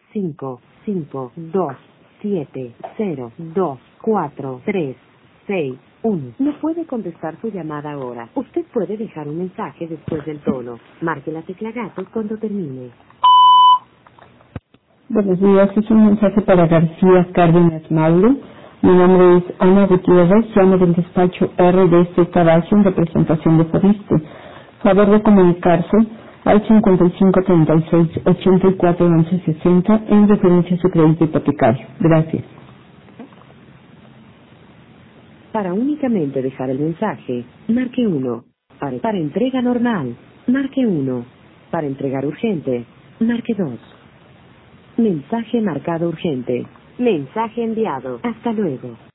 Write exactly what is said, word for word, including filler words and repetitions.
cinco, cinco, dos, siete, cero, dos, cuatro, tres, seis, uno. No puede contestar su llamada ahora. Usted puede dejar un mensaje después del tono. Marque la tecla gato cuando termine. Buenos días, es un mensaje para García Cárdenas Mauro. Mi nombre es Ana Gutiérrez, llamo del despacho R de este Palacio en representación de Fobiste. Favor de comunicarse al cincuenta y cinco treinta y seis ochenta y cuatro once sesenta en referencia a su crédito hipotecario. Gracias. Para únicamente dejar el mensaje, marque uno. Para, para entrega normal, marque uno. Para entregar urgente, marque dos. Mensaje marcado urgente. Mensaje enviado. Hasta luego.